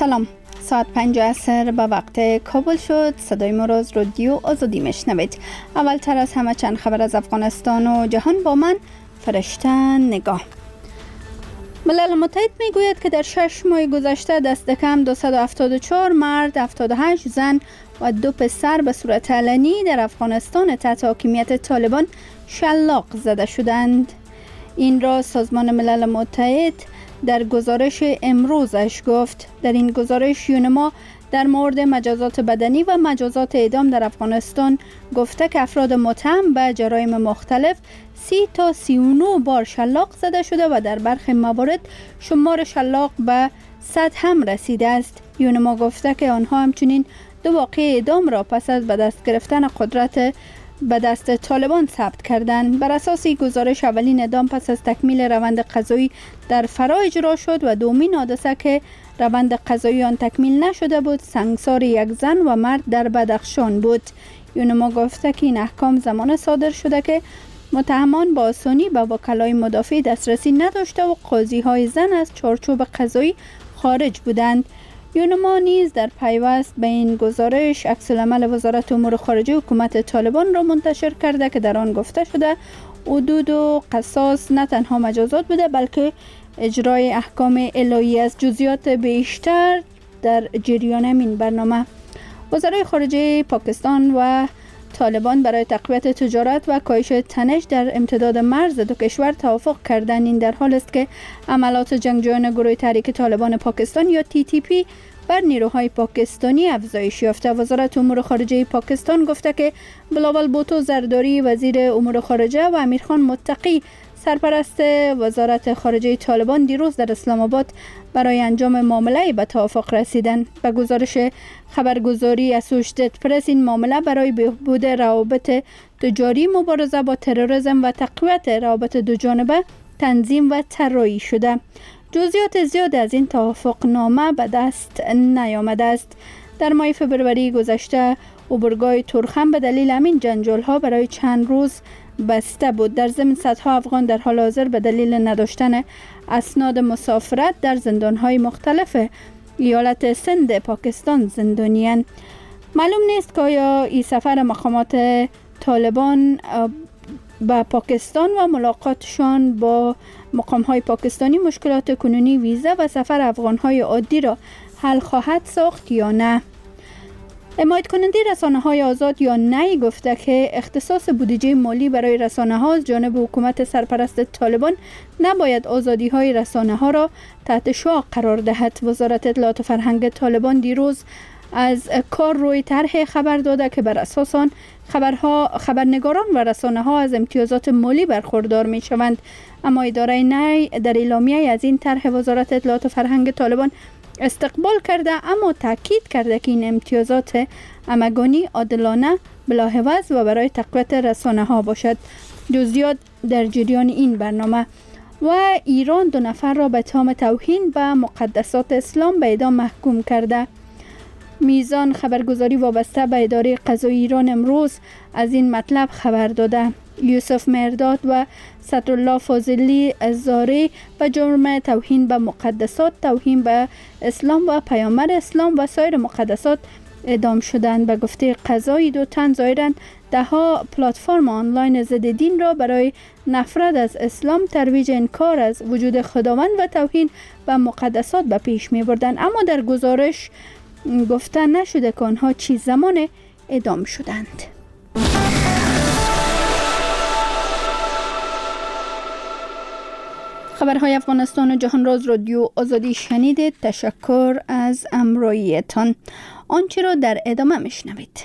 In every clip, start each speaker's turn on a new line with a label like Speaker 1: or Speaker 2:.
Speaker 1: سلام، ساعت 5 عصر به وقت کابل شد. صدای ما را از رادیو آزادی میشنوید. اول تر از همه چند خبر از افغانستان و جهان با من فرشته نگاه. ملل متحد میگوید که در 6 ماه گذشته دست کم 274 مرد، 78 زن و 2 پسر به صورت علنی در افغانستان تحت حاکمیت طالبان شلاق زده شدند. این را سازمان ملل متحد در گزارش امروزش گفت. در این گزارش یونما در مورد مجازات بدنی و مجازات اعدام در افغانستان گفته که افراد متهم به جرایم مختلف 30 تا 39 بار شلاق زده شده و در برخی موارد شمار شلاق به 100 هم رسیده است. یونما گفته که آنها همچنین 2 واقعه اعدام را پس از به دست گرفتن قدرت به دست طالبان ثبت کردند. بر اساس گزارش اولین اعدام پس از تکمیل روند قضایی در فرا اجرا شد و دومین حادثه که روند قضایی آن تکمیل نشده بود سنگسار یک زن و مرد در بدخشان بود. یونما گفته که این احکام زمان صادر شده که متهمان با آسانی به وکلای مدافع دسترسی نداشته و قاضی های زن از چارچوب قضایی خارج بودند. یونما نیز در پیوست به این گزارش عکس‌العمل وزارت امور خارجه حکومت طالبان را منتشر کرده که در آن گفته شده حدود و قصاص نه تنها مجازات بوده بلکه اجرای احکام الهی است. جزئیات بیشتر در جریان این برنامه. وزرای خارجه پاکستان و طالبان برای تقویت تجارت و کاهش تنش در امتداد مرز دو کشور توافق کردند. این در حال است که عملات جنگجویان گروه تحریک طالبان پاکستان یا TTP بر نیروهای پاکستانی افزایش یافته. وزارت امور خارجه پاکستان گفته که بلاول بوتو زرداری وزیر امور خارجه و امیرخان متقی سرپرست وزارت خارجه طالبان دیروز در اسلام آباد برای انجام معامله به توافق رسیدند. به گزارش خبرگزاری اسوشیتد پرس این معامله برای بهبود روابط تجاری، مبارزه با تروریسم و تقویت روابط دوجانبه تنظیم و طراحی شده. جزئیات زیاد از این توافق نامه به دست نیامده است. در ماه فوریه گذشته عبورگاه تورخم به دلیل همین جنجال ها برای چند روز بسته بود. در ضمن صدها افغان در حال حاضر به دلیل نداشتن اسناد مسافرت در زندان‌های مختلف ایالت سند پاکستان زندانی‌اند. معلوم نیست که آیا این سفر مقامات طالبان به پاکستان و ملاقاتشان با مقام‌های پاکستانی مشکلات کنونی ویزا و سفر افغان‌های عادی را حل خواهد ساخت یا نه. حمایت کننده رسانه‌های آزاد یا نه گفته که اختصاص بودجه مالی برای رسانه‌ها از جانب حکومت سرپرست طالبان نباید آزادی‌های رسانه‌ها را تحت شعاع قرار دهد. وزارت اطلاعات و فرهنگ طالبان دیروز از کار روی طرح خبر داده که بر اساس آن خبرنگاران و رسانه‌ها از امتیازات مالی برخوردار می‌شوند. اما اداره نه در اعلامیه از این طرح وزارت اطلاعات و فرهنگ طالبان استقبال کرده، اما تاکید کرده که این امتیازات همگانی، عادلانه، بلاهوز و برای تقویت رسانه ها باشد. جزئیات در جریان این برنامه. و ایران 2 نفر را به اتهام توهین به مقدسات اسلام به اعدام محکوم کرده. میزان خبرگزاری وابسته به اداره قضایی ایران امروز از این مطلب خبر داده. یوسف مرداد و صدرالله فاضلی زاری به جرم توهین به مقدسات، توهین به اسلام و پیامبر اسلام و سایر مقدسات اعدام شدند. به گفته قضایی 2 تن ظاهراً 10 پلتفرم آنلاین ضد دین را برای نفرت از اسلام، ترویج انکار از وجود خداوند و توهین به مقدسات به پیش می بردند، اما در گزارش گفته نشده که آنها چه زمان اعدام شدند. خبرهای افغانستان و جهان را از رادیو آزادی شنیدید. تشکر از همراهیتان. آنچه را در ادامه میشنوید.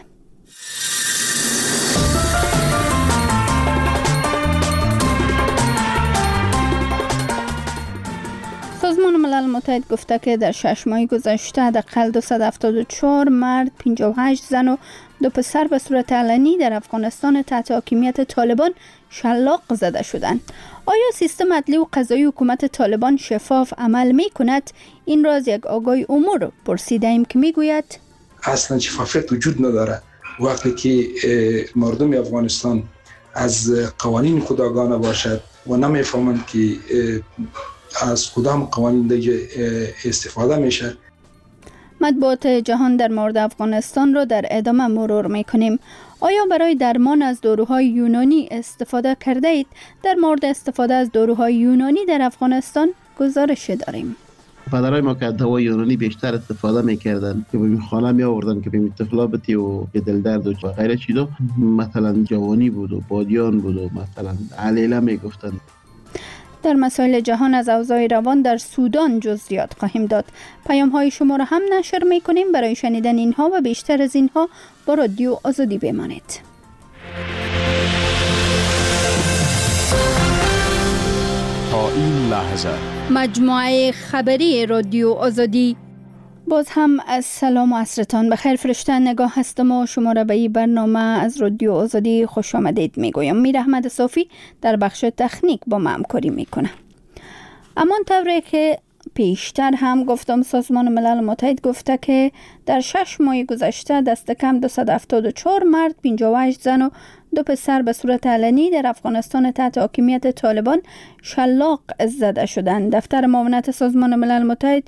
Speaker 1: سازمان ملل متحد گفته که در 6 ماه گذشته حداقل 274 مرد، 58 زن و 2 پسر به صورت علنی در افغانستان تحت حاکمیت طالبان شلاق زده شدند. آیا سیستم عدلی و قضایی حکومت طالبان شفاف عمل می کند؟ این را از یک آگاه امور پرسیده ایم که می گوید
Speaker 2: اصلا شفافیت وجود نداره. وقتی که مردم افغانستان از قوانین خود آگاه نباشد و نمیفهمند که از کدام قوانین دیگه استفاده میشه.
Speaker 1: مطبوعات جهان در مورد افغانستان را در ادامه مرور میکنیم. آیا برای درمان از داروهای یونانی استفاده کرده اید؟ در مورد استفاده از داروهای یونانی در افغانستان گزارش داریم.
Speaker 3: پدرای ما که دوای یونانی بیشتر استفاده میکردن که به خانه می آوردن که به طفلابتی و دل درد و غیره چیزا، مثلا جوانی بود و بادیان بود و مثلا علیله میگفتن.
Speaker 1: در مسائل جهان از اوضاع روان در سودان جزئیات خواهیم داد. پیام های شما را هم نشر میکنیم. برای شنیدن اینها و بیشتر از اینها با رادیو آزادی بمانید.
Speaker 4: تا این لحظه
Speaker 1: مجموعه خبری رادیو آزادی. باز هم از سلام و عصرتان بخیر. فرشته نگاه هستم و شما را به این برنامه از رادیو آزادی خوش آمدید میگویم. میر احمد صافی در بخش تکنیک با ما همکاری میکنه. اما طوری که پیشتر هم گفتم، سازمان ملل متحد گفته که در 6 ماه گذشته دست کم 274 مرد، 58 زن و 2 پسر به صورت علنی در افغانستان تحت حاکمیت طالبان شلاق زده شدند. دفتر معاونت سازمان ملل متحد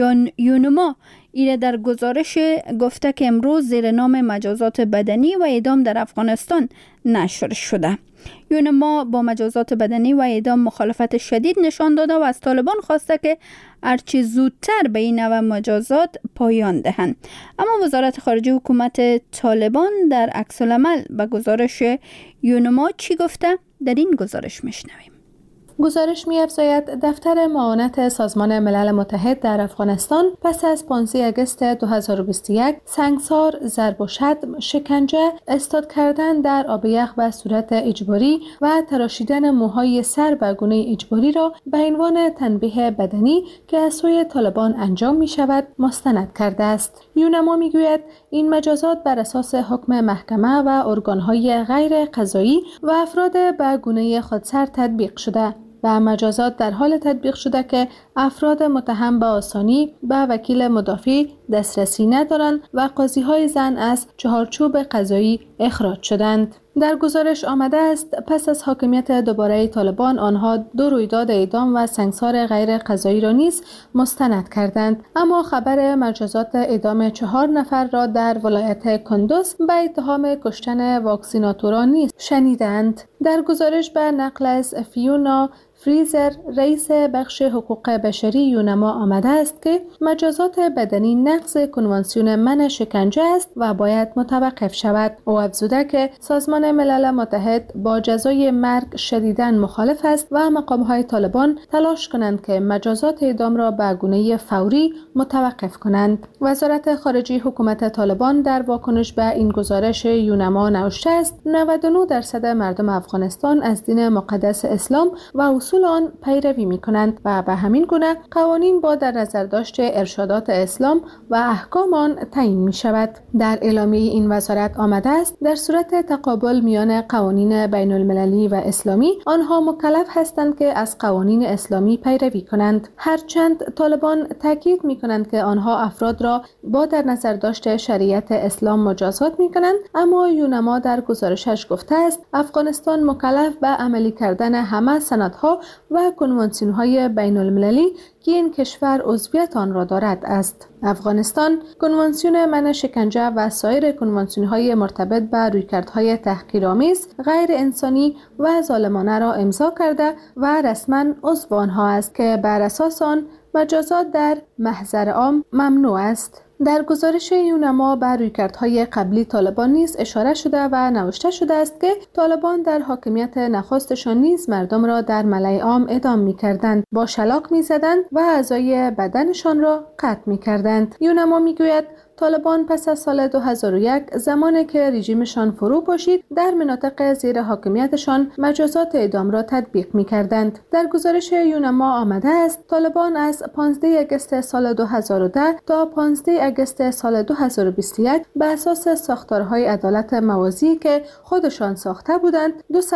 Speaker 1: یونما ایره در گزارش گفته که امروز زیر نام مجازات بدنی و اعدام در افغانستان نشر شده. یونما با مجازات بدنی و اعدام مخالفت شدید نشان داده و از طالبان خواسته که هرچی زودتر به این نوع مجازات پایان دهند. اما وزارت خارجه حکومت طالبان در عکس العمل به گزارش یونما چی گفته؟ در این گزارش میشنویم.
Speaker 5: گزارش می‌افزاید دفتر معاونت سازمان ملل متحد در افغانستان پس از 15 آگوست 2021 سنگسار، ضرب و شتم، شکنجه، اصطاد کردن در آب یخ به صورت اجباری و تراشیدن موهای سر به گونه اجباری را به عنوان تنبیه بدنی که از سوی طالبان انجام می‌شود مستند کرده است. یونما می‌گوید این مجازات بر اساس حکم محکمه و ارگان‌های غیر قضایی و افراد به گونه خودسر تطبیق شده و مجازات در حال تطبیق شده که افراد متهم به آسانی به وکیل مدافع دسترسی ندارند و قاضی‌های زن از چهارچوب قضایی اخراج شدند. در گزارش آمده است پس از حاکمیت دوباره طالبان آنها 2 رویداد اعدام و سنگسار غیر قضایی را نیز مستند کردند، اما خبر مجازات اعدام 4 نفر را در ولایت کندوز به اتهام کشتن واکسیناتوران نیز شنیدند. در گزارش به نقل از فیونا فریزر رئیس بخش حقوق بشری یونما آمده است که مجازات بدنی نقض کنوانسیون منع شکنجه است و باید متوقف شود. او افزوده که سازمان ملل متحد با جزای مرگ شدیداً مخالف است و مقام‌های طالبان تلاش کنند که مجازات اعدام را به گونه فوری متوقف کنند. وزارت خارجه حکومت طالبان در واکنش به این گزارش یونما نوشته است 99% مردم افغانستان از دین مقدس اسلام و اصول آن پیروی می‌کنند و به همین گونه قوانین با در نظر داشته ارشادات اسلام و احکام آن تعیین می‌شود. در اعلامیه این وزارت آمده است در صورت تقابل میان قوانین بین المللی و اسلامی آنها مکلف هستند که از قوانین اسلامی پیروی کنند. هرچند طالبان تاکید می‌کنند که آنها افراد را با در نظر داشته شریعت اسلام مجازات می‌کنند، اما یونما در گزارشش گفته است افغانستان مکلف به عملی کردن همه سندها و کنوانسیون‌های بین المللی که این کشور عضویت آن را دارد است. افغانستان کنوانسیون منع شکنجه و سایر کنوانسیون‌های مرتبط به رویکردهای تحقیرآمیز، غیر انسانی و ظالمانه را امضا کرده و رسما عضو آنها است که بر اساس آن مجازات در محضر عام ممنوع است. در گزارش یونما به رویکردهای قبلی طالبان نیز اشاره شده و نوشته شده است که طالبان در حاکمیت نخستشان نیز مردم را در ملأ عام اعدام می‌کردند، با شلاق می‌زدند و اعضای بدنشان را قطع می‌کردند. یونما می‌گوید طالبان پس از سال 2001 زمانی که رژیمشان فرو پاشید در مناطق زیر حاکمیتشان مجازات اعدام را تطبیق می‌کردند. در گزارش یونما آمده است طالبان از 15 آگوست سال 2010 تا 15 آگوست سال 2021 به اساس ساختارهای عدالت موازی که خودشان ساخته بودند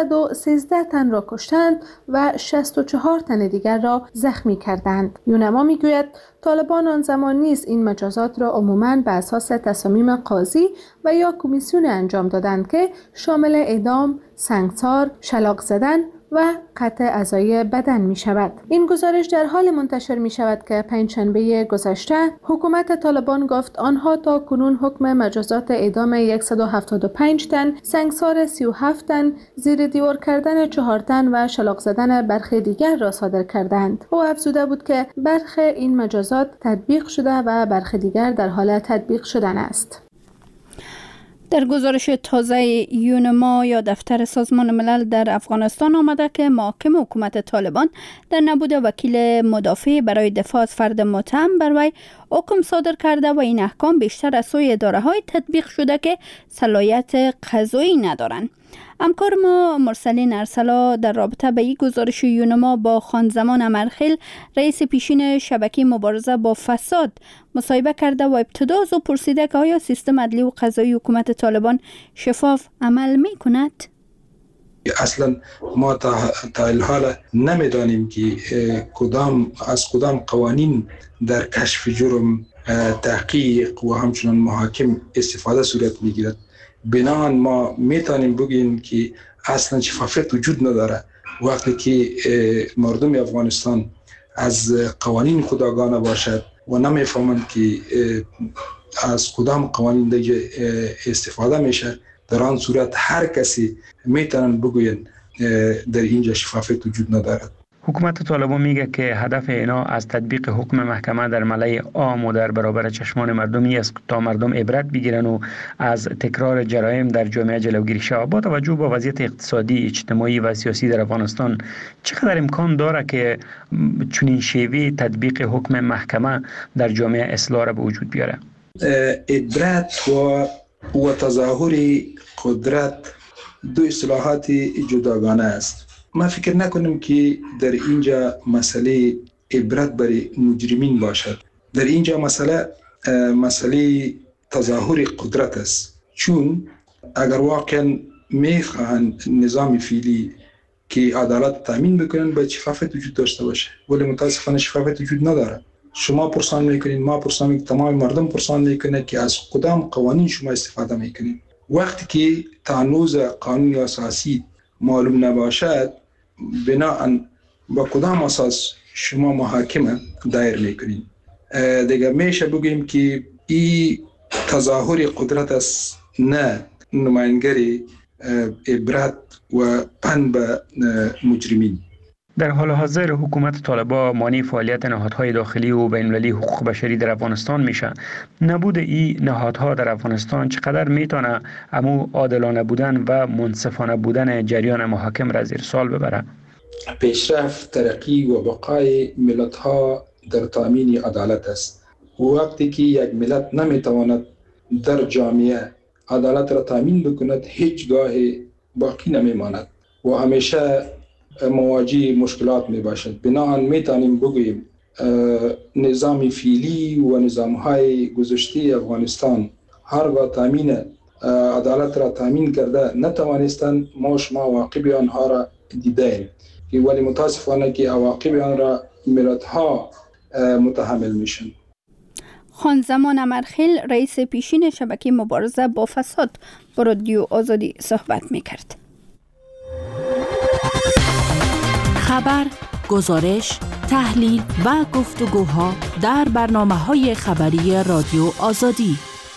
Speaker 5: 213 تن را کشتند و 64 تن دیگر را زخمی کردند. یونما می‌گوید طالبان آن زمان نیز این مجازات را عموماً به اساس تصامیم قاضی و یا کمیسیون انجام دادند که شامل اعدام، سنگسار، شلاق زدن و قطع اعضای بدن می شود. این گزارش در حال منتشر می شود که پنجشنبه گذشته حکومت طالبان گفت آنها تا کنون حکم مجازات اعدام 175 تن، سنگسار 37 تن، زیر دیوار کردن 4 تن و شلاق زدن برخی دیگر را صادر کردند. او افزوده بود که برخی این مجازات تطبیق شده و برخی دیگر در حال تطبیق شدن است.
Speaker 1: در گزارش تازه یونما یا دفتر سازمان ملل در افغانستان آمده که محاکم حکومت طالبان در نبود وکیل مدافع برای دفاع از فرد متهم بر وی حکم صادر کرده و این احکام بیشتر از سوی اداره‌های تطبیق شده که صلاحیت قضایی ندارند. همکار ما مرسلین ارسلا در رابطه به این گزارش یونما با خانزمان امرخیل رئیس پیشین شبکه مبارزه با فساد مصاحبه کرده و ابتدا از او پرسیده که آیا سیستم عدلی و قضایی حکومت طالبان شفاف عمل می کند؟
Speaker 2: اصلا ما تا الحال نمیدانیم که کدام قوانین در کشف جرم، تحقیق و همچنان محاکم استفاده صورت میگیرد. بنابراین ما میتونیم بگیم که اصلا شفافیت وجود نداره وقتی که مردم افغانستان از قوانین خود آگاه نباشد و نمیفهمند که از کدام قوانین دیگه استفاده میشه. در آن صورت هر کسی میتونن بگوین در اینجا شفافیت وجود ندارد.
Speaker 6: حکومت طالبان میگه که هدف اینا از تطبیق حکم محکمه در ملأ عام و در برابر چشمان مردمی است تا مردم عبرت بگیرن و از تکرار جرایم در جامعه جلوگیری شود. با توجه به وضعیت اقتصادی، اجتماعی و سیاسی در افغانستان چقدر امکان داره که چنین شیوه تطبیق حکم محکمه در جامعه اصلاح را به وجود بیاره؟
Speaker 2: عبرت و تظاهر قدرت دو اصطلاحات جداگانه است. ما فکر نکنیم که در اینجا مسئله عبرت برای مجرمین باشد. در اینجا مسئله تظاهر قدرت است. چون اگر واقعا میخواهند نظام فعلی که عدالت تامین بکنن باید شفافیت وجود داشته باشه، ولی متاسفانه شفافیت وجود نداره. شما پرسان میکنین، ما پرسان میکنیم، تمام مردم پرسان میکنه که از کدام قوانین شما استفاده میکنین. وقتی که تنوز قانون اساسی معلوم نباشد، بناهن با کدام اساس شما محاکمه دایر میکنین. دیگه میشه بگیم که این تظاهر قدرت است، نه نمایندگی عبرت و پند به مجرمین.
Speaker 6: در حال حاضر حکومت طالبان مانع فعالیت نهادهای داخلی و بین‌المللی حقوق بشری در افغانستان میشه. نبود این نهادها در افغانستان چقدر میتونه امو عادلانه بودن و منصفانه بودن جریان محاکم را زیر سوال ببره؟
Speaker 2: پیشرفت، ترقی و بقای ملت‌ها در تامین عدالت است. وقتی که یک ملت نمیتواند در جامعه عدالت را تامین بکند، هیچگاه باقی نمیماند و همیشه مواجه مشکلات می باشد. بنابراین میتونیم بگوییم نظام فعلی و نظام‌های گذشته افغانستان هرگاه تامین عدالت را تامین کرده نتوانستند. ما شما عواقب آنها را دیدیم، ولی متاسفانه که عواقب آن را ملت‌ها متحمل میشن.
Speaker 1: خانزمان امرخیل رئیس پیشین شبکه مبارزه با فساد با رادیو آزادی صحبت میکرد.
Speaker 7: خبر، گزارش، تحلیل و گفتگوها در برنامه‌های خبری رادیو آزادی.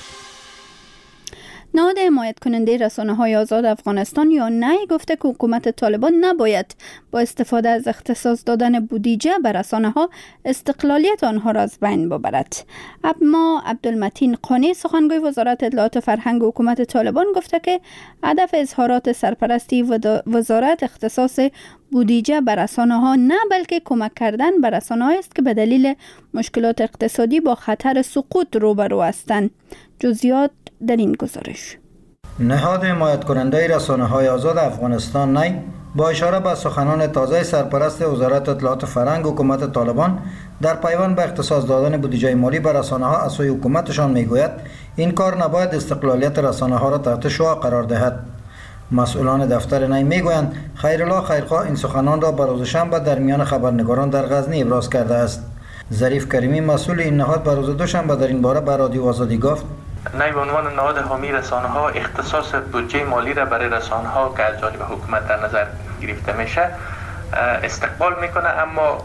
Speaker 1: نهاد حمایت کننده رسانه‌های آزاد افغانستان یا نی گفته که حکومت طالبان نباید با استفاده از اختصاص دادن بودجه به رسانه‌ها استقلالیت آنها را از بین ببرد. اما عبدالمتین قانی سخنگوی وزارت اطلاعات و فرهنگ حکومت طالبان گفته که هدف اظهارات سرپرستی وزارت اختصاص بودجه به رسانه‌ها نه بلکه کمک کردن به رسانه‌هایی است که به دلیل مشکلات اقتصادی با خطر سقوط روبرو هستند. جزئیات در این گزارش.
Speaker 8: نهاد حمایت کننده رسانه‌های آزاد افغانستان نی با اشاره به سخنان تازه سرپرست وزارت اطلاعات و فرهنگ حکومت طالبان در پیوند به اختصاص دادن بودجه مالی به رسانه‌ها از سوی حکومتشان میگوید این کار نباید استقلالیت رسانه‌ها را تحت شعاع قرار دهد. مسئولان دفتر نی میگویند خیرالله خیرخواه این سخنان را به روز شنبه در میان خبرنگاران در غزنی ابراز کرده است. ظریف کریمی مسئول این نهاد به روز دوشنبه در این باره به رادیو آزادی گفت
Speaker 9: نای به عنوان نهاد حامی رسانه ها اختصاص بودجه مالی را برای رسانه ها که از جانب حکومت در نظر گرفته میشه استقبال میکنه، اما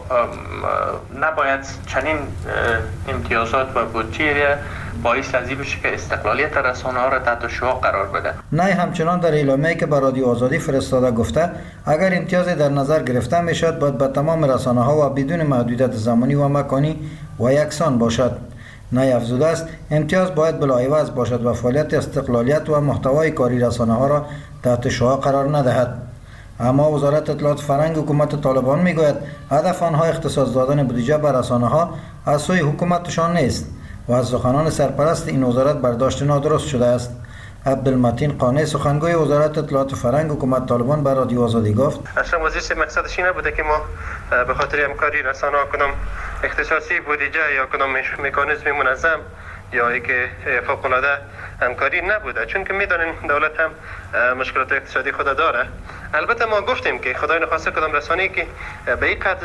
Speaker 9: نباید چنین امتیازات و بودجه باعث از این بشه که استقلالیت رسانه ها را تحت شعاع قرار بده.
Speaker 8: نای همچنان در اعلامیه‌ای که به رادیو آزادی فرستاده گفته اگر امتیازی در نظر گرفته میشد باید به تمام رسانه ها و بدون محدودیت زمانی و مکانی و یکسان باشد. نای افزوده است امتیاز باید بلاعوض باشد و فعالیت استقلالیت و محتوای کاری رسانه ها را تحت شعاع قرار ندهد. اما وزارت اطلاعات فرهنگ حکومت طالبان میگوید هدف آنها اختصاص دادن بودجه به رسانه ها از سوی حکومتشان نیست و از سخنان سرپرست این وزارت برداشت نادرست شده است. عبدالمتین قانع سخنگوی وزارت اطلاعات فرهنگ حکومت طالبان به رادیو آزادی گفت
Speaker 10: اصلا وزیر مقصدش این نبوده که ما به خاطر همکاری رسانه ها کدام اختصاصی بودجه یا کدام مکانیزم منظم یا اینکه فوق العاده همکاری نبوده، چون که میدونین دولت هم مشکلات اقتصادی خود داره. البته ما گفتیم که خدای نخواسته کدام رسانه‌ای که به این قدر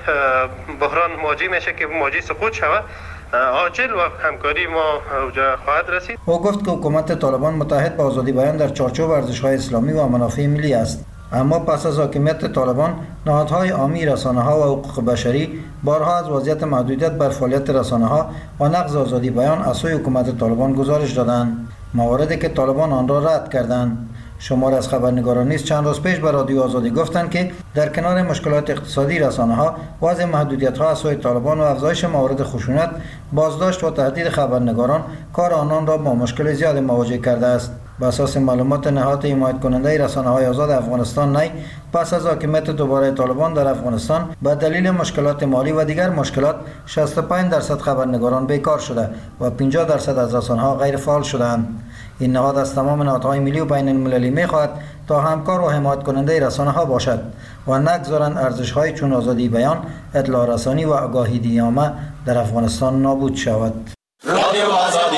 Speaker 10: بحران مواجه میشه که مواجه سقوط شود عاجل و همکاری ما اوجا خواهد رسید.
Speaker 8: او گفت که حکومت طالبان متحد با آزادی بیان در چارچوب ارزش‌های اسلامی و منافع ملی است. اما پس از حاکمیت طالبان نهادهای عامی رسانه‌ها و حقوق بشری بارها از وضعیت محدودیت بر فعالیت رسانه‌ها و نقض آزادی بیان از سوی حکومت طالبان گزارش دادند، مواردی که طالبان آن را رد کردند. شماری از خبرنگاران نیز چند روز پیش به رادیو آزادی گفتند که در کنار مشکلات اقتصادی رسانه‌ها، وضع محدودیت‌ها از سوی طالبان و افزایش موارد خشونت، بازداشت و تهدید خبرنگاران کار آنان را با مشکل زیاد مواجه کرده است. بر اساس معلومات نهاد حمایت کننده رسانه‌های آزاد افغانستان نی، پس از حاکمیت دوباره طالبان در افغانستان به دلیل مشکلات مالی و دیگر مشکلات 65% خبرنگاران بیکار شده و 50% از رسانه‌ها غیر فعال شدند. این نهاد از تمام نهادهای ملی و بین المللی می‌خواهد تا همکار و حمایت کننده رسانه‌ها باشد و نگذارند ارزش‌های چون آزادی بیان، اطلاع رسانی و آگاهی عامه در افغانستان نابود شود. رادیو آزادی.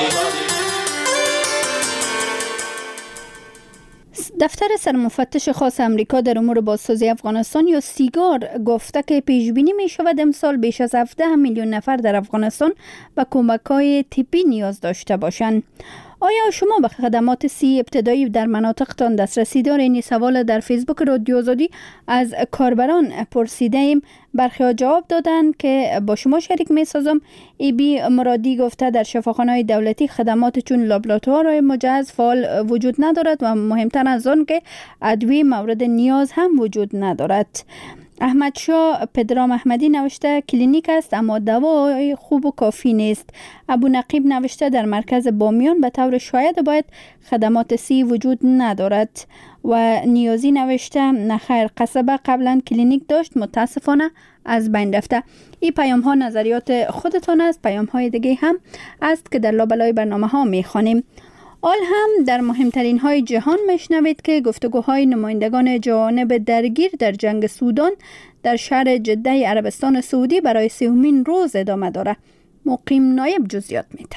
Speaker 1: دفتر سرمفتش خاص امریکا در امور بازسازی افغانستان یا سیگار گفته که پیش بینی می شود امسال بیش از 17 میلیون نفر در افغانستان به کمک‌های طبی نیاز داشته باشند. آیا شما به خدمات سی ابتدایی در مناطقتان دسترسی دارید؟ این سوال در فیسبوک رادیو آزادی از کاربران پرسیده ایم. برخی جواب دادند که با شما شریک می سازم. ایبی مرادی گفته در شفاخانه‌های دولتی خدمات چون لابراتوار مجهز فعال وجود ندارد و مهمتر از آن که ادویه مورد نیاز هم وجود ندارد. احمد شاه پدرام احمدی نوشته کلینیک است اما دوای خوب و کافی نیست. ابو نقیب نوشته در مرکز بامیان به طور شاید باید خدمات سی وجود ندارد. و نیازی نوشته نخیر قصبه قبلا کلینیک داشت متاسفانه از بین رفته. این پیام ها نظریات خودتان است. پیام های دیگه هم است که در لابلای برنامه ها میخوانیم. آل هم در مهمترین های جهان میشنوید که گفتگوهای نمایندگان جوانب درگیر در جنگ سودان در شهر جده عربستان سعودی برای 30مین روز ادامه داره. مقیم نایب جزئیات میده.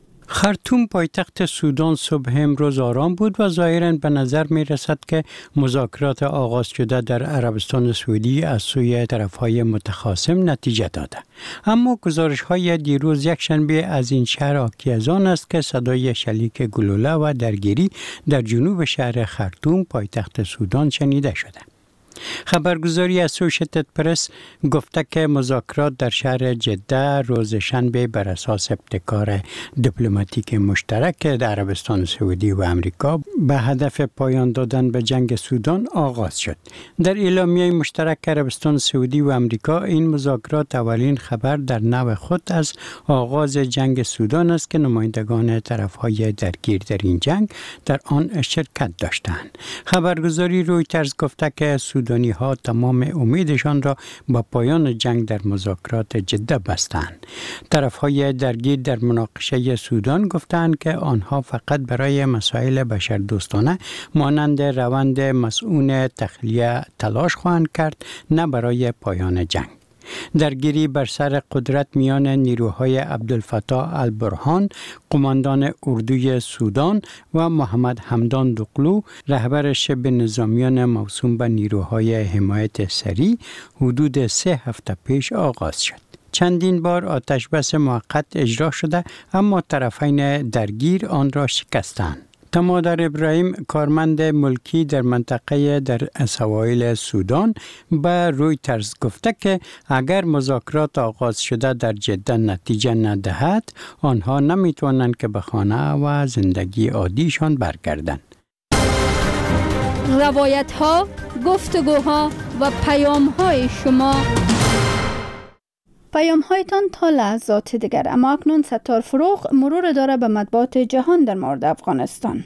Speaker 11: خرطوم پایتخت سودان صبح امروز آرام بود و ظاهراً به نظر می رسد که مذاکرات آغاز شده در عربستان سعودی از سوی طرفهای متخاصم نتیجه داده. اما گزارش های دیروز یک شنبه از این شهر حاکی از آن است که صدای شلیک گلوله و درگیری در جنوب شهر خرطوم پایتخت سودان شنیده شده. خبرگزاری اسوشیتد پرس گفته که مذاکرات در شهر جده روز شنبه بر اساس ابتکار دیپلماتیک مشترک در عربستان سعودی و امریکا به هدف پایان دادن به جنگ سودان آغاز شد. در اعلامیه مشترک عربستان سعودی و امریکا این مذاکرات اولین خبر در نوع خود از آغاز جنگ سودان است که نمایندگان طرفهای درگیر در این جنگ در آن شرکت داشتند. خبرگزاری رویترز گفته که سودانی ها تمام امیدشان را با پایان جنگ در مذاکرات جده بستند. طرفهای درگیر در مناقشه سودان گفتند که آنها فقط برای مسائل بشردوستانه مانند روند مسئول تخلیه تلاش خواهند کرد، نه برای پایان جنگ. درگیری بر سر قدرت میان نیروهای عبدالفتاح البرهان قماندان اردوی سودان و محمد حمدان دقلو رهبر شبه نظامیان موسوم به نیروهای حمایت سریع حدود 3 هفته پیش آغاز شد. چندین بار آتش بس موقت اجرا شده اما طرفین درگیر آن را شکستند. تمادر ابراهیم کارمند ملکی در منطقه در سواحل سودان به رویترز گفته که اگر مذاکرات آغاز شده در جده نتیجه ندهد آنها نمیتوانند که به خانه و زندگی عادیشان برگردند.
Speaker 1: روایت ها، گفتگوها و پیام های شما. پیام هایتان تا لحظات دیگر. اما اکنون ستار فروغ مرور داره به مطبوعات جهان در مورد افغانستان.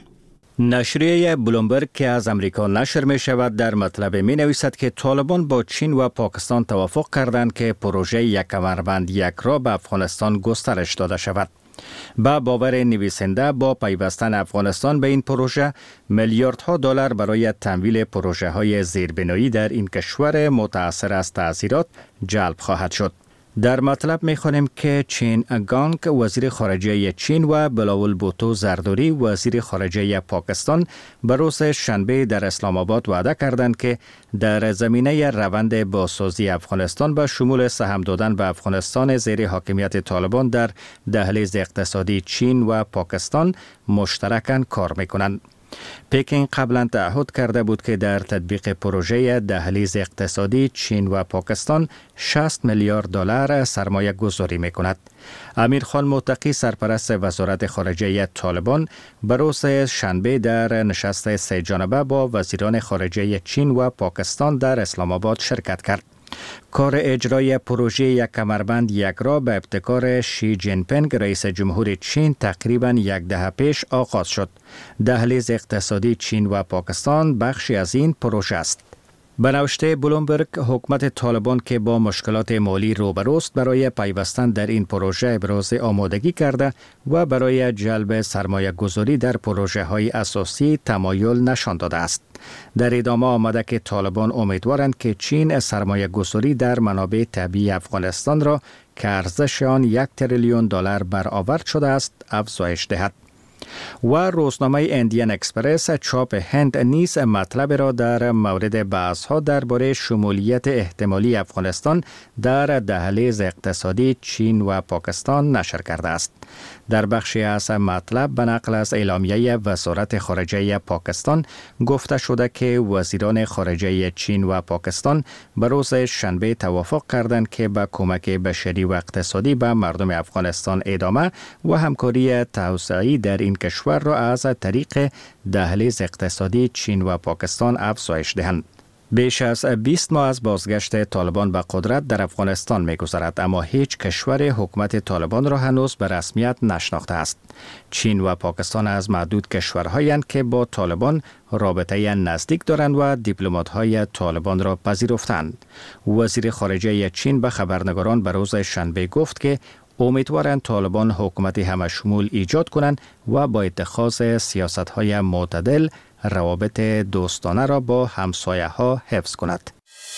Speaker 12: نشریه بلومبرگ که از امریکا نشر می شود در مطلب می نویسد که طالبان با چین و پاکستان توافق کردند که پروژه یک کمربند یک را به افغانستان گسترش داده شود. با باور نویسنده با پیوستن افغانستان به این پروژه میلیاردها دلار برای تمویل پروژه های زیربنایی در این کشور متأثر از تأثیرات جلب خواهد شد. در مطلب می‌خوانیم که چین گانگ وزیر خارجه چین و بلاول بوتو زرداری وزیر خارجه پاکستان به روز شنبه در اسلام آباد وعده کردند که در زمینه روند بازسازی افغانستان به شمول سهم دادن به افغانستان زیر حاکمیت طالبان در دهلیز اقتصادی چین و پاکستان مشترکاً کار می‌کنند. پکین قبلا تعهد کرده بود که در تطبیق پروژه دهلیز اقتصادی چین و پاکستان 60 میلیارد دلار سرمایه گذاری می کند. امیرخان متقی سرپرست وزارت خارجه طالبان به روز شنبه در نشست سه جانبه با وزیران خارجه چین و پاکستان در اسلام آباد شرکت کرد. کار اجرای پروژه یک کمربند یک را به ابتکار شی جین پینگ رئیس جمهور چین تقریباً یک دهه پیش آغاز شد. دهلیز اقتصادی چین و پاکستان بخشی از این پروژه است. به نوشته بلومبرگ، حکومت طالبان که با مشکلات مالی روبروست برای پیوستن در این پروژه ابراز آمادگی کرده و برای جلب سرمایه گذاری در پروژه های اساسی تمایل نشان داده است. در ادامه آمده که طالبان امیدوارند که چین سرمایه گذاری در منابع طبیعی افغانستان را که ارزش آن 1 تریلیون دلار برآورد شده است افزایش دهد. و روزنامه اندین اکسپرس چاپ هند نیز مطلب را در مورد بحث‌ها درباره شمولیت احتمالی افغانستان در دهلیز اقتصادی چین و پاکستان نشر کرده است. در بخشی از مطلب به نقل از اعلامیه وزارت خارجه پاکستان گفته شده که وزیران خارجه چین و پاکستان به روز شنبه توافق کردند که با کمک بشری و اقتصادی به مردم افغانستان ادامه و همکاری توسعه‌ای در این کشور را از طریق دهلیز اقتصادی چین و پاکستان افزایش دهند. بیش از 20 ماه از بازگشت طالبان به قدرت در افغانستان می‌گذرد، اما هیچ کشور حکومت طالبان را هنوز به رسمیت نشناخته است. چین و پاکستان از معدود کشورهایند که با طالبان رابطه نزدیک دارند و دیپلمات‌های طالبان را پذیرفتند. وزیر خارجه چین به خبرنگاران به روز شنبه گفت که امیدوارند طالبان حکومت همشمول ایجاد کنند و با اتخاذ سیاست‌های معتدل روابط دوستانه را با همسایه‌ها حفظ کند.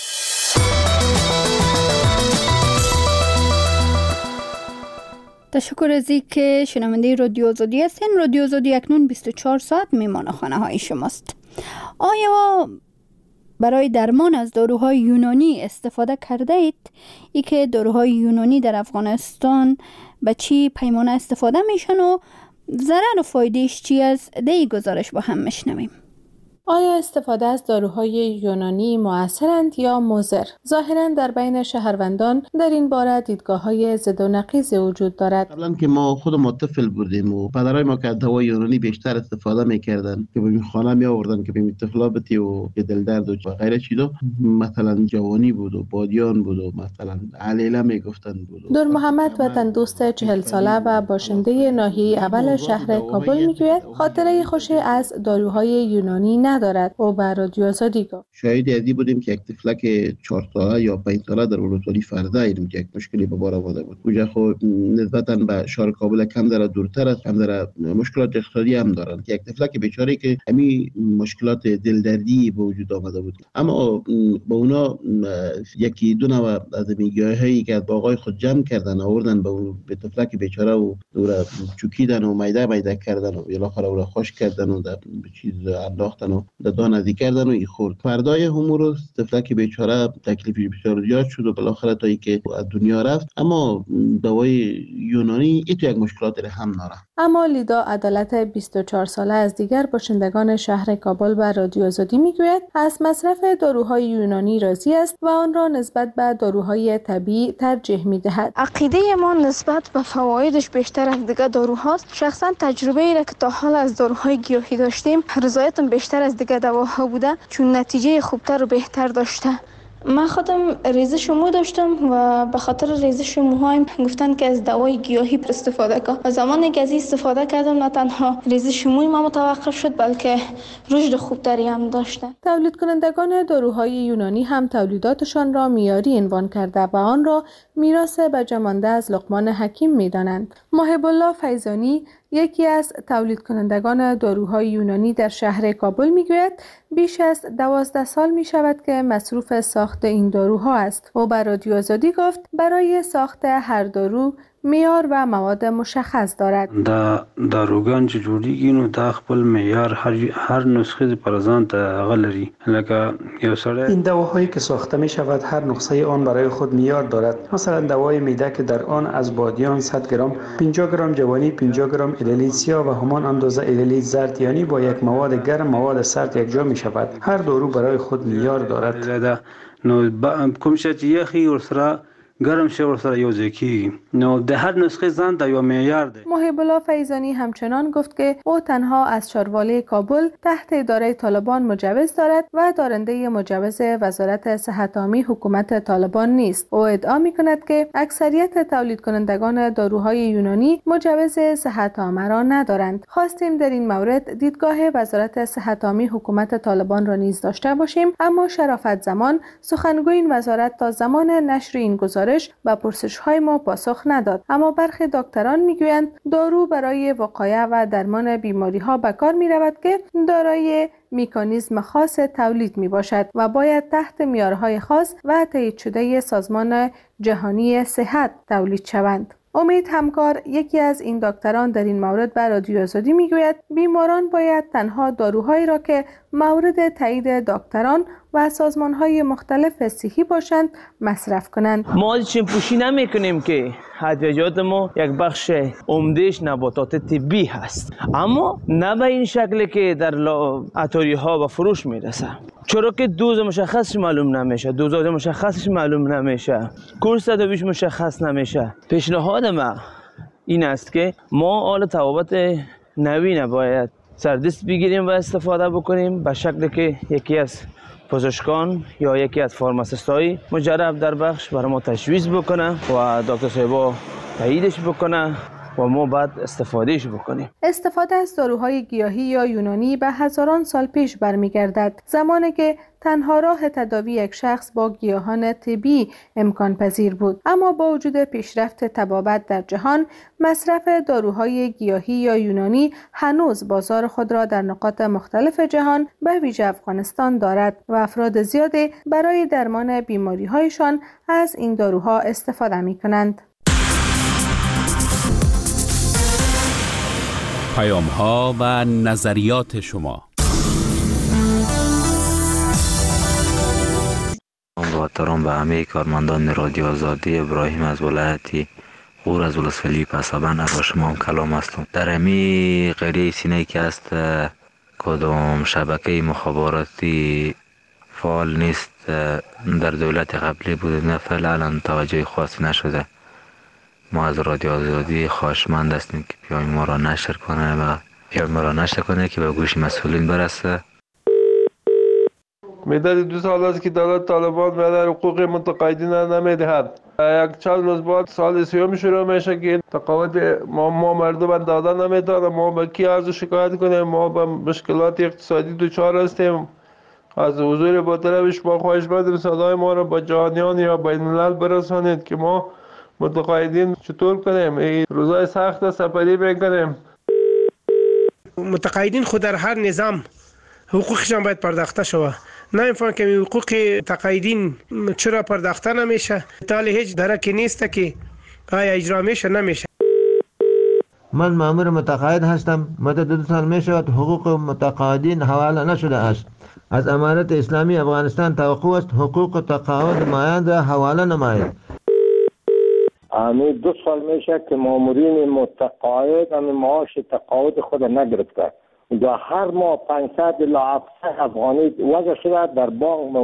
Speaker 1: تشکر از اینکه شنونده رادیو آزادی هستین. رادیو آزادی اکنون 24 ساعت میمانه خانه های شماست. آیا برای درمان از داروهای یونانی استفاده کرده اید؟ ای که داروهای یونانی در افغانستان به چی پیمانه استفاده میشن و ضرر و فایدهش چی از دی گزارش با هم میشنویم.
Speaker 5: آیا استفاده از داروهای یونانی مؤثرند یا مضر؟ ظاهراً در بین شهروندان در این باره دیدگاه‌های ضد و نقیض وجود دارد.
Speaker 3: قبلا که ما خودمون طفل بودیم و پدرای ما که دواهای یونانی بیشتر استفاده می‌کردن که به خانه می آوردن که به طفلا بتی و دل درد و غیره چیزا، مثلا جوانی بود و بادیان بود و مثلا علیله میگفتن بود.
Speaker 5: دور محمد وطن دوست 40 ساله و باشنده ناحیه اول شهر کابل میگوید خاطره خوشی از داروهای یونانی ندارد. او بر رادیو آزادی گفت
Speaker 3: شاید ازی بودیم که یک طفلک 4 ساله یا 5 ساله در ولسوالی فرده این یک مشکلی به بار آورده بود. اونجا خب نسبتاً به شهر کابل کم در دورتر است، کم در مشکلات اقتصادی هم دارن که یک طفلک بیچاره که همین مشکلات دلدردی به وجود آمده بود. اما با اونا یکی دو نوع از میگاهایی که از باغای خود جمع کردن آوردن به طفلک بیچاره و دور چوکیدن و میده کردن و بالاخره او را خوش کردن و در چیز انداختن و و دان ازی کردن و ای خورد. فردای همون روز طفلک بیچاره تکلیفش بسیار زیاد شد و بالاخره تا اینکه از دنیا رفت. اما دوای یونانی این تو یک مشکلات هم داره.
Speaker 5: اما لیدا عدالت 24 ساله از دیگر باشندگان شهر کابل به رادیو آزادی میگوید از مصرف داروهای یونانی راضی است و آن را نسبت به داروهای طبیعی ترجیح میدهد.
Speaker 13: عقیده ما نسبت به فوایدش بیشتر از دیگر داروهاست. شخصا تجربه ای را که تا حال از داروهای گیاهی داشتیم رضایتم بیشتر از دیگر دواها بوده، چون نتیجه خوبتر و بهتر داشته. من خودم ریزش مو داشتم و به خاطر ریزش موهایم گفتن که از دوای گیاهی استفاده کن و زمانی که از استفاده کردم نه تنها ریزش موی ما متوقف شد بلکه رشد خوبتری هم داشته.
Speaker 5: تولید کنندگان داروهای یونانی هم تولیداتشان را معیاری عنوان کرده و آن را میراث بجامانده از لقمان حکیم می‌دانند. محب الله فیضانی یکی از تولید کنندگان داروهای یونانی در شهر کابل میگوید بیش از 12 سال می شود که مصروف ساخت این داروها است. او بر رادیو آزادی گفت برای ساخت هر دارو معیار و مواد مشخص دارد.
Speaker 14: داروگان چې جوړیږي نو دا خپل معیار هر نسخه پرزان ته غلري لکه یو سره.
Speaker 6: این دواهایی که ساخته می شود هر نسخه آن برای خود معیار دارد. مثلا دوای معده که در آن از بادیان 100 گرم 50 گرم جوانی 50 گرم اللیت سیاه و همان اندازه اللیت زرد یعنی با یک مواد گرم مواد سرد یکجا می شود. هر دارو برای خود معیار دارد.
Speaker 14: نو کوم چې یخي ورسره گرم شور سره یو ځکی نو د هر نسخه ځان د یو معیار ده.
Speaker 5: محب الله فیضانی همچنان گفت که او تنها از چاروالی کابل تحت اداره طالبان مجوز دارد و دارنده مجوز وزارت صحت عامی حکومت طالبان نیست. او ادعا می‌کند که اکثریت تولید کنندگان داروهای یونانی مجوز صحت عامه را ندارند. خواستیم در این مورد دیدگاه وزارت صحت عامی حکومت طالبان را نیز داشته باشیم، اما شرافت زمان سخنگوی این وزارت تا زمان نشر این گزارش و پرسش‌های ما پاسخ نداد. اما برخی دکتران میگویند دارو برای وقایع و درمان بیماری‌ها به کار می‌رود که دارای مکانیزم خاص تولید میباشد و باید تحت معیارهای خاص و تایید شده سازمان جهانی صحت تولید شوند. امید همکار یکی از این دکتران در این مورد به رادیو آزادی میگوید بیماران باید تنها داروهایی را که مورد تایید دکتران و سازمان‌های مختلف صحی باشند مصرف کنند.
Speaker 15: ما چیم پوشی نمی‌کنیم که ادویات ما یک بخش عمده‌اش نباتات طبی هست، اما نه به این شکلی که در اتاریه‌ها و فروش میرسه. چرا که دوز مشخصش معلوم نمیشه، دوزات مشخصش معلوم نمیشه، کورس تداویش مشخص نمیشه. پیشنهاد ما این است که ما حال توابط نوین باید سردست بگیریم و استفاده بکنیم به شکلی که یکی از پزشکان یا یکی از فارماسیست‌های مجرب در بخش برای ما تشخیص بکنه و دکتر صاحبا تاییدش بکنه و ما بعد استفادهش بکنیم.
Speaker 5: استفاده از داروهای گیاهی یا یونانی به هزاران سال پیش برمیگردد، زمانی که تنها راه تداوی یک شخص با گیاهان طبیعی امکان پذیر بود. اما با وجود پیشرفت طبابت در جهان، مصرف داروهای گیاهی یا یونانی هنوز بازار خود را در نقاط مختلف جهان به ویژه افغانستان دارد و افراد زیادی برای درمان بیماری‌هایشان از این داروها استفاده می‌کنند.
Speaker 4: پیام‌ها و نظریات شما.
Speaker 16: با احترام به همه کارمندان رادیو آزادی، ابراهیم از ولایت غور از ولسوالی پسابند با شما هم کلام هستم. در همی قریه سینه که است کدام شبکه مخابراتی فعال نیست در دولت قبلی بود، نه فعلا توجه خاصی نشده. ما از رادیو آزادی خواهشمند هستیم که پیام ما را نشر کنه که به گوش مسئولین برسه.
Speaker 17: مدت 2 سال است که دولت طالبان به حقوق متقاعدین نمیدهد. یک چند روز بعد سال سیوم شروع میشه که تقاعد ما مردم دادن نمیدن. ما به کی از شکایت کنیم؟ ما به مشکلات اقتصادی دچار هستیم. از حضور با طرفش ما خواهشمندیم صدای ما را با جهانیان یا بین الملل برسانید که ما متقاعدین چطور کنیم. این روزای سخت سپری میکنیم.
Speaker 18: متقاعدین خود در هر نظام حقوقشان باید پرداخته شود. نمی‌فهمم که حقوق تقاعدین چرا پرداخته نمیشه. تالی هیچ درکی نیست که آیا اجرا میشه نمیشه.
Speaker 19: من مأمور متقاعد هستم. مدت 2 سال می شود حقوق متقاعدین حواله نشده است. از امارت اسلامی افغانستان توقع است حقوق تقاعد مایند را حواله نماید.
Speaker 20: امی 2 سال میشه که مامورین متقاعد معاش تقاعد خود نگرفته و هر ماه 500 الی 700 افغانی وضع شده در بانک